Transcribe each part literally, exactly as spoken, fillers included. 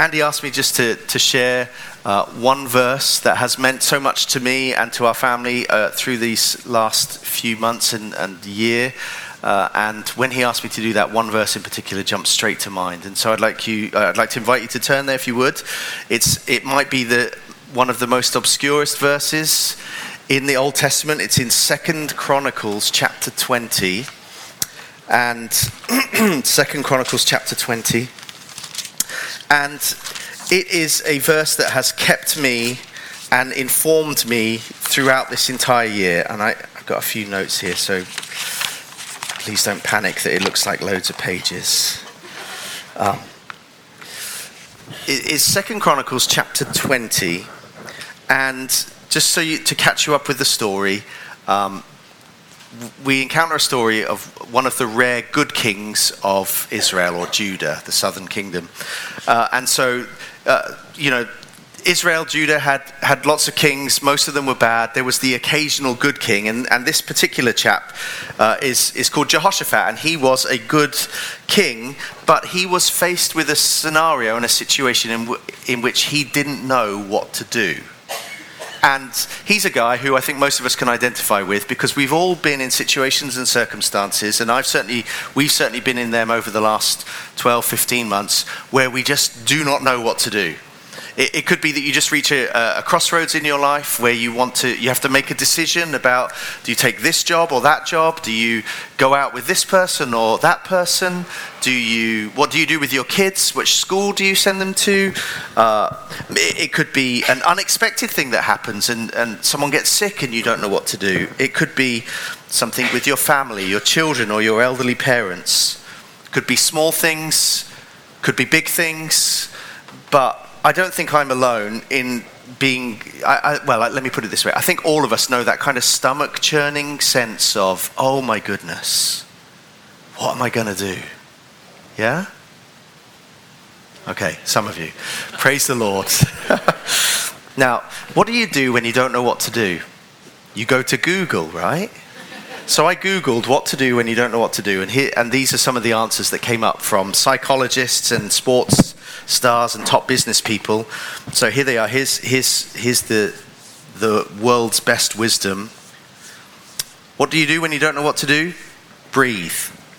Andy asked me just to, to share uh, one verse that has meant so much to me and to our family uh, through these last few months and, and year. Uh, and when he asked me to do that, one verse in particular jumped straight to mind. And so I'd like you, uh, I'd like to invite you to turn there if you would. It's it might be the one of the most obscurest verses in the Old Testament. It's in Second Chronicles chapter twenty, and Second Chronicles chapter twenty. And it is a verse that has kept me and informed me throughout this entire year. And I, I've got a few notes here, so please don't panic that it looks like loads of pages. Um, it is Second Chronicles chapter twenty. And just so you, to catch you up with the story, um, we encounter a story of one of the rare good kings of Israel, or Judah, the southern kingdom. Uh, and so, uh, you know, Israel, Judah had, had lots of kings. Most of them were bad. There was the occasional good king. And, and this particular chap uh, is, is called Jehoshaphat. And he was a good king, but he was faced with a scenario and a situation in, w- in which he didn't know what to do. And he's a guy who I think most of us can identify with, because we've all been in situations and circumstances, and I've certainly, we've certainly been in them over the last twelve, fifteen months, where we just do not know what to do. It, it could be that you just reach a, a crossroads in your life where you want to, you have to make a decision about, do you take this job or that job? Do you go out with this person or that person? Do you, what do you do with your kids? Which school do you send them to? Uh, it, it could be an unexpected thing that happens and, and someone gets sick and you don't know what to do. It could be something with your family, your children or your elderly parents. It could be small things, could be big things, but I don't think I'm alone in being, I, I, well, let me put it this way. I think all of us know that kind of stomach-churning sense of, oh my goodness, what am I going to do? Yeah? Okay, some of you. Praise the Lord. Now, what do you do when you don't know what to do? You go to Google, right? So I Googled what to do when you don't know what to do, and here, and these are some of the answers that came up from psychologists and sports stars and top business people. So here they are. Here's, here's, here's the, the world's best wisdom. What do you do when you don't know what to do? Breathe.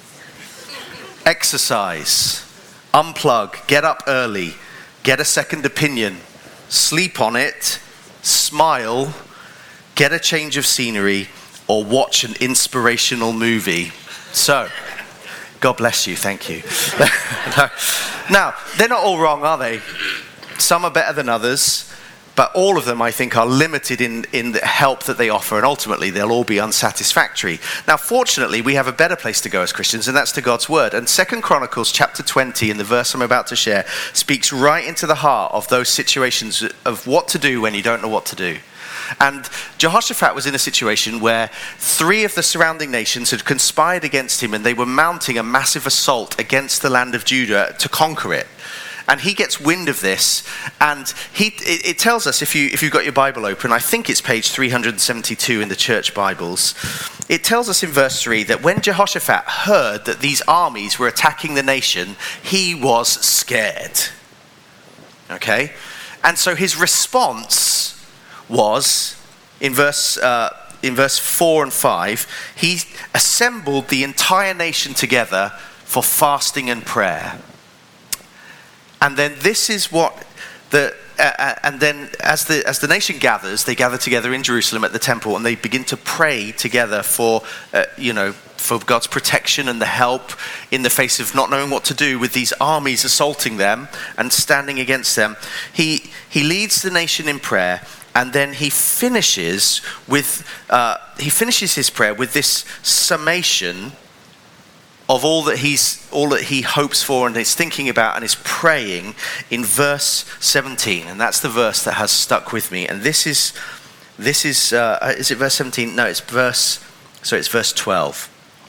Exercise. Unplug. Get up early. Get a second opinion. Sleep on it. Smile. Get a change of scenery. Or watch an inspirational movie. So, God bless you, thank you. Now, they're not all wrong, are they? Some are better than others, but all of them, I think, are limited in, in the help that they offer, and ultimately they'll all be unsatisfactory. Now, fortunately, we have a better place to go as Christians, and that's to God's Word. And Second Chronicles chapter twenty, in the verse I'm about to share, speaks right into the heart of those situations of what to do when you don't know what to do. And Jehoshaphat was in a situation where three of the surrounding nations had conspired against him, and they were mounting a massive assault against the land of Judah to conquer it. And he gets wind of this, and he it, it tells us, if you if you've got your Bible open, I think it's page three hundred seventy-two in the church Bibles. It tells us in verse three that when Jehoshaphat heard that these armies were attacking the nation, he was scared. Okay? And so his response was, in verse uh, in verse four and five, he assembled the entire nation together for fasting and prayer. And then this is what the uh, and then as the as the nation gathers, they gather together in Jerusalem at the temple, and they begin to pray together for uh, you know for God's protection and the help in the face of not knowing what to do with these armies assaulting them and standing against them. He he leads the nation in prayer. And then he finishes with uh, he finishes his prayer with this summation of all that he's all that he hopes for and is thinking about and is praying in verse seventeen, and that's the verse that has stuck with me. And this is this is uh, is it verse seventeen? No, it's verse so it's verse twelve.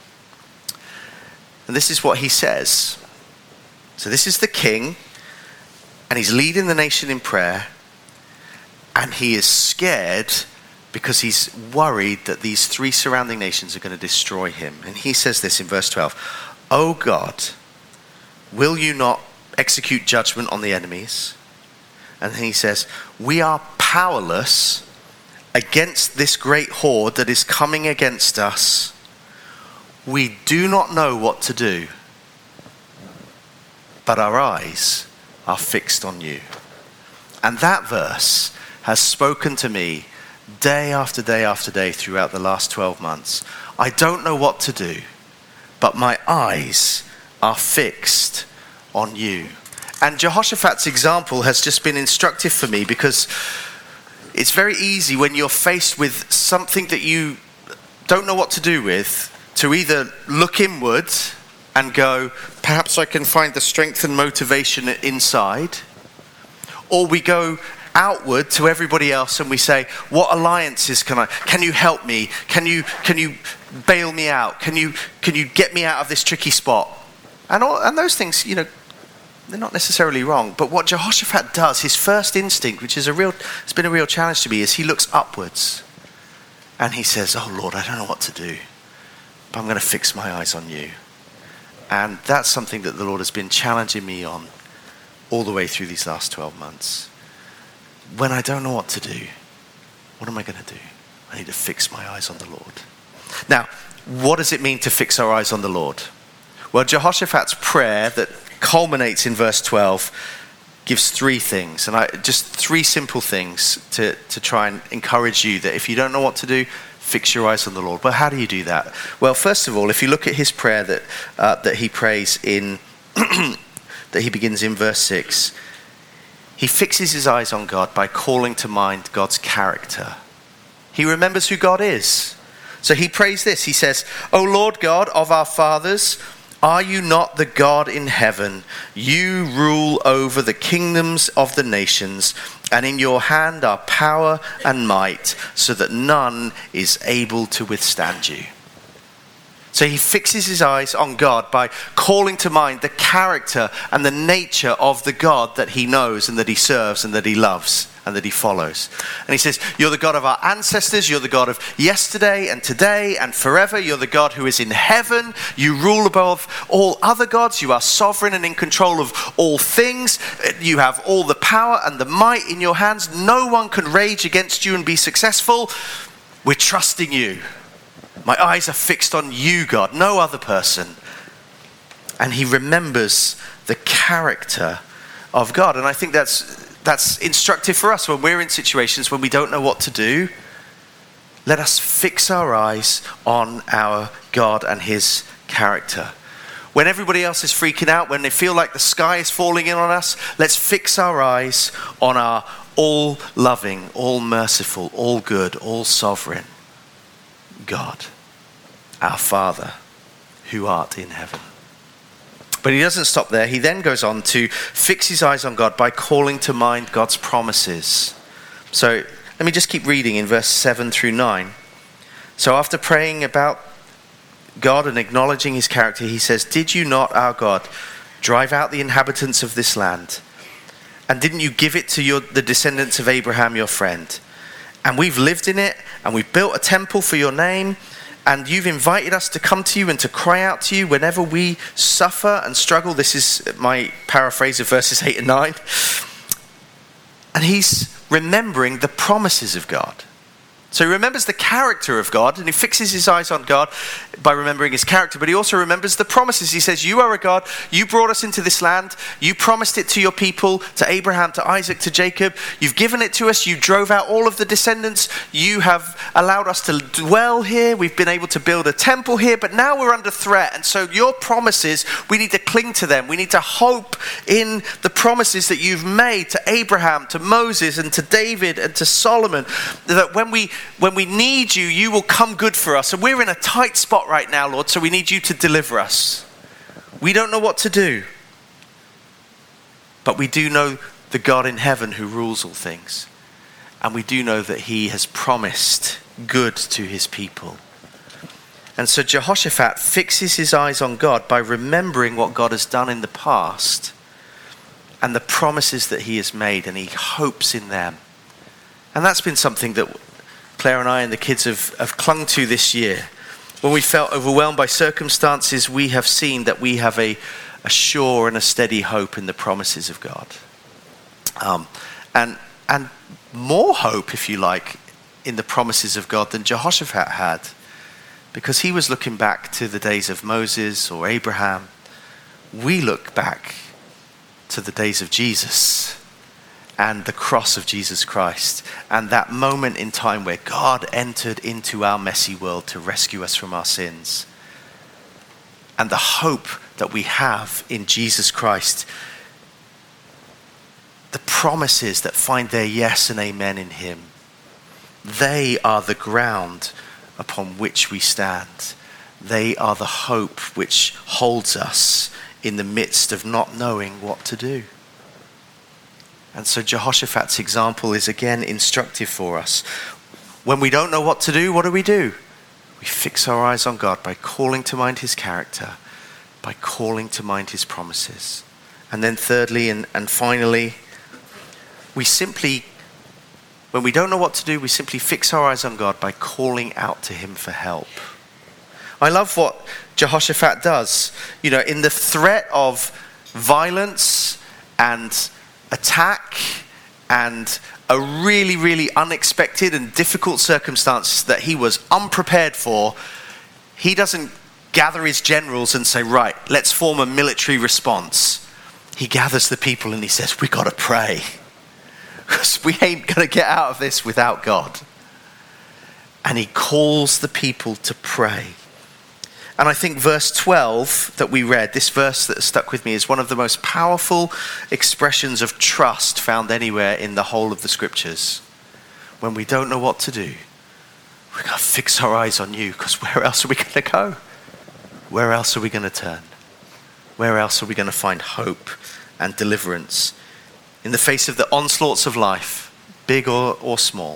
And this is what he says. So this is the king, and he's leading the nation in prayer. And he is scared because he's worried that these three surrounding nations are going to destroy him. And he says this in verse twelve, "O God, will you not execute judgment on the enemies. And he says, we are powerless against this great horde that is coming against us. We do not know what to do, but our eyes are fixed on you. And that verse has spoken to me day after day after day throughout the last twelve months. I don't know what to do, but my eyes are fixed on you. And Jehoshaphat's example has just been instructive for me, because it's very easy when you're faced with something that you don't know what to do with, to either look inward and go, perhaps I can find the strength and motivation inside, or we go outward to everybody else and we say, what alliances can I, can you help me? Can you, can you bail me out? Can you, can you get me out of this tricky spot? And all, and those things, you know, they're not necessarily wrong. But what Jehoshaphat does, his first instinct, which is a real, it's been a real challenge to me, is he looks upwards and he says, oh Lord, I don't know what to do, but I'm going to fix my eyes on you. And that's something that the Lord has been challenging me on all the way through these last twelve months. When I don't know what to do, what am I going to do? I need to fix my eyes on the Lord. Now, what does it mean to fix our eyes on the Lord? Well, Jehoshaphat's prayer that culminates in verse twelve gives three things, and I just three simple things to, to try and encourage you that if you don't know what to do, fix your eyes on the Lord. But how do you do that? Well, first of all, if you look at his prayer that uh, that he prays in, that he begins in verse six, he fixes his eyes on God by calling to mind God's character. He remembers who God is. So he prays this. He says, O Lord God of our fathers, are you not the God in heaven? You rule over the kingdoms of the nations, and in your hand are power and might, so that none is able to withstand you. So he fixes his eyes on God by calling to mind the character and the nature of the God that he knows and that he serves and that he loves and that he follows. And he says, you're the God of our ancestors, you're the God of yesterday and today and forever, you're the God who is in heaven, you rule above all other gods, you are sovereign and in control of all things, you have all the power and the might in your hands, no one can rage against you and be successful. We're trusting you. My eyes are fixed on you, God, no other person. And he remembers the character of God. And I think that's that's instructive for us when we're in situations when we don't know what to do. Let us fix our eyes on our God and his character. When everybody else is freaking out, when they feel like the sky is falling in on us, let's fix our eyes on our all-loving, all-merciful, all-good, all-sovereign God, our Father, who art in heaven. But he doesn't stop there. He then goes on to fix his eyes on God by calling to mind God's promises. So let me just keep reading in verse seven through nine. So after praying about God and acknowledging his character, he says, did you not, our God, drive out the inhabitants of this land? And didn't you give it to your, the descendants of Abraham, your friend? And we've lived in it, and we've built a temple for your name, and you've invited us to come to you and to cry out to you whenever we suffer and struggle. This is my paraphrase of verses eight and nine. And he's remembering the promises of God. So he remembers the character of God, and he fixes his eyes on God by remembering his character, but he also remembers the promises. He says, you are a God, you brought us into this land, you promised it to your people, to Abraham, to Isaac, to Jacob, you've given it to us, you drove out all of the descendants, you have allowed us to dwell here, we've been able to build a temple here, but now we're under threat, and so your promises, we need to cling to them, we need to hope in the promises that you've made to Abraham, to Moses, and to David, and to Solomon, that when we When we need you, you will come good for us. And we're in a tight spot right now, Lord, so we need you to deliver us. We don't know what to do. But we do know the God in heaven who rules all things. And we do know that he has promised good to his people. And so Jehoshaphat fixes his eyes on God by remembering what God has done in the past and the promises that he has made, and he hopes in them. And that's been something that Claire and I and the kids have, have clung to this year. When we felt overwhelmed by circumstances, we have seen that we have a, a sure and a steady hope in the promises of God. Um, and and more hope, if you like, in the promises of God than Jehoshaphat had, because he was looking back to the days of Moses or Abraham. We look back to the days of Jesus and the cross of Jesus Christ, and that moment in time where God entered into our messy world to rescue us from our sins. And the hope that we have in Jesus Christ, the promises that find their yes and amen in him, they are the ground upon which we stand. They are the hope which holds us in the midst of not knowing what to do. And so Jehoshaphat's example is again instructive for us. When we don't know what to do, what do we do? We fix our eyes on God by calling to mind his character, by calling to mind his promises. And then thirdly and, and finally, we simply, when we don't know what to do, we simply fix our eyes on God by calling out to him for help. I love what Jehoshaphat does. You know, in the threat of violence and attack and a really, really unexpected and difficult circumstance that he was unprepared for, he doesn't gather his generals and say, right, let's form a military response. He gathers the people and he says, we got to pray, because we ain't going to get out of this without God. And he calls the people to pray. And I think verse twelve that we read, this verse that stuck with me, is one of the most powerful expressions of trust found anywhere in the whole of the scriptures. When we don't know what to do, we've got to fix our eyes on you, because where else are we going to go? Where else are we going to turn? Where else are we going to find hope and deliverance? In the face of the onslaughts of life, big or, or small.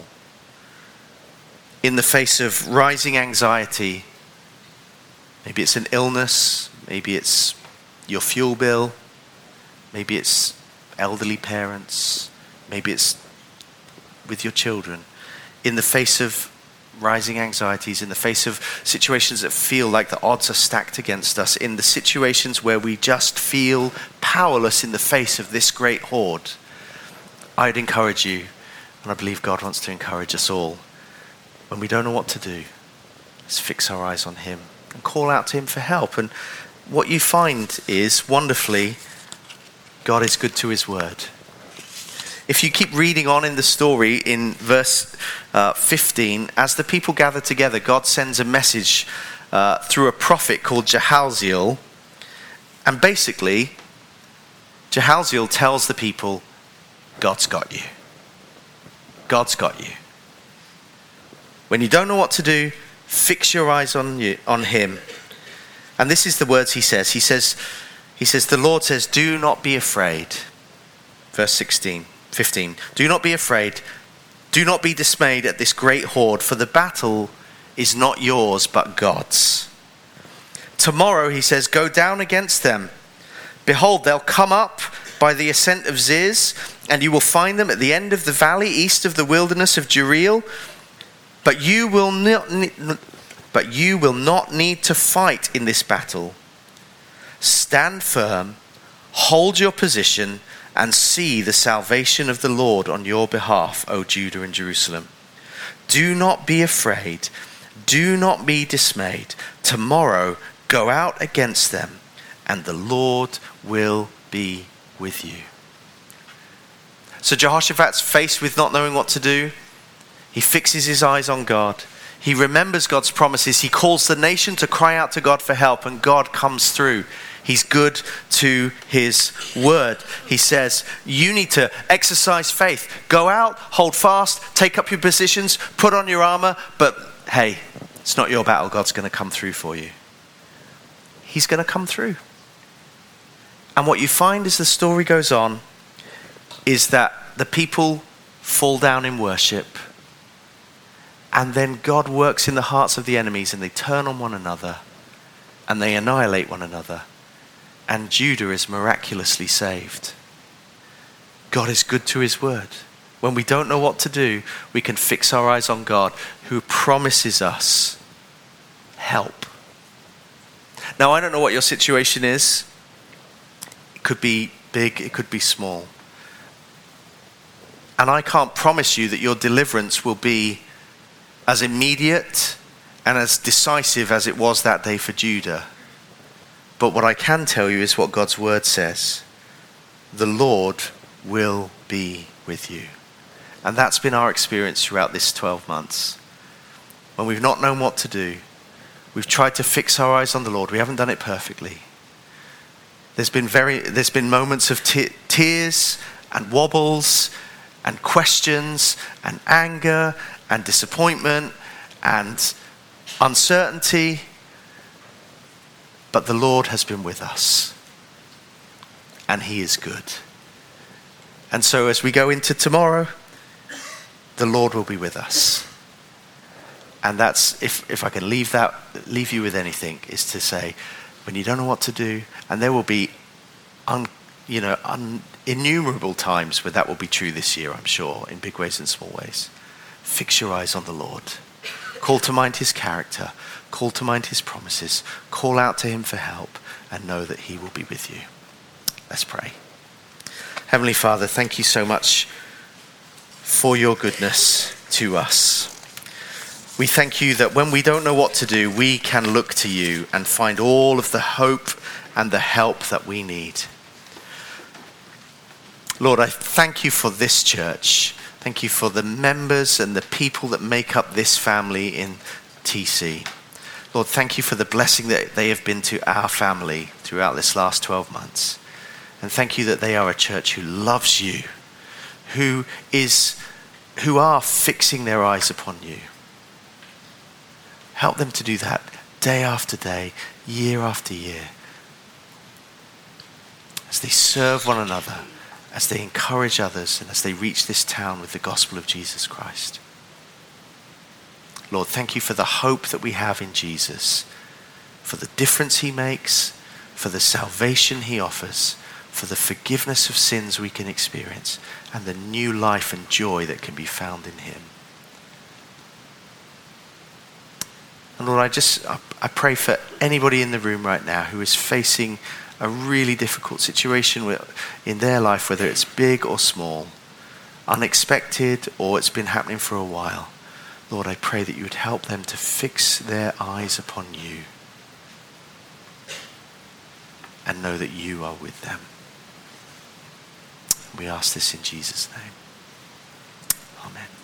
In the face of rising anxiety. Maybe it's an illness, maybe it's your fuel bill, maybe it's elderly parents, maybe it's with your children. In the face of rising anxieties, in the face of situations that feel like the odds are stacked against us, in the situations where we just feel powerless in the face of this great horde, I'd encourage you, and I believe God wants to encourage us all, when we don't know what to do, let's fix our eyes on him and call out to him for help. And what you find is, wonderfully, God is good to his word. If you keep reading on in the story, in verse uh, fifteen, as the people gather together, God sends a message uh, through a prophet called Jehalziel. And basically, Jehalziel tells the people, God's got you. God's got you. When you don't know what to do, fix your eyes on you, on him. And this is the words he says. He says, he says, the Lord says, do not be afraid. Verse sixteen, fifteen. Do not be afraid. Do not be dismayed at this great horde, for the battle is not yours, but God's. Tomorrow, he says, go down against them. Behold, they'll come up by the ascent of Ziz, and you will find them at the end of the valley, east of the wilderness of Jeriel. But you will not, but you will not need to fight in this battle. Stand firm, hold your position, and see the salvation of the Lord on your behalf, O Judah and Jerusalem. Do not be afraid. Do not be dismayed. Tomorrow, go out against them, and the Lord will be with you. So Jehoshaphat's faced with not knowing what to do. He fixes his eyes on God. He remembers God's promises. He calls the nation to cry out to God for help, and God comes through. He's good to his word. He says, you need to exercise faith. Go out, hold fast, take up your positions, put on your armor, but hey, it's not your battle. God's going to come through for you. He's going to come through. And what you find as the story goes on is that the people fall down in worship. And then God works in the hearts of the enemies, and they turn on one another and they annihilate one another. And Judah is miraculously saved. God is good to his word. When we don't know what to do, we can fix our eyes on God, who promises us help. Now, I don't know what your situation is. could be big, it could be small. And I can't promise you that your deliverance will be as immediate and as decisive as it was that day for Judah. But what I can tell you is what God's word says. The Lord will be with you. And that's been our experience throughout this twelve months. When we've not known what to do, we've tried to fix our eyes on the Lord. We haven't done it perfectly. There's been very, there's been moments of te- tears and wobbles and questions and anger and disappointment and uncertainty. But the Lord has been with us. And he is good. And so as we go into tomorrow, the Lord will be with us. And that's, if, if I can leave that, leave you with anything, is to say, when you don't know what to do, and there will be un, you know, un, innumerable times where that will be true this year, I'm sure, in big ways and small ways. Fix your eyes on the Lord. Call to mind his character. Call to mind his promises. Call out to him for help and know that he will be with you. Let's pray. Heavenly Father, thank you so much for your goodness to us. We thank you that when we don't know what to do, we can look to you and find all of the hope and the help that we need. Lord, I thank you for this church. Thank you for the members and the people that make up this family in T C. Lord, thank you for the blessing that they have been to our family throughout this last twelve months. And thank you that they are a church who loves you, who is, who are fixing their eyes upon you. Help them to do that day after day, year after year, as they serve one another, as they encourage others, and as they reach this town with the gospel of Jesus Christ. Lord, thank you for the hope that we have in Jesus, for the difference he makes, for the salvation he offers, for the forgiveness of sins we can experience, and the new life and joy that can be found in him. And Lord, I just, I pray for anybody in the room right now who is facing a really difficult situation in their life, whether it's big or small, unexpected or it's been happening for a while. Lord, I pray that you would help them to fix their eyes upon you and know that you are with them. We ask this in Jesus' name. Amen.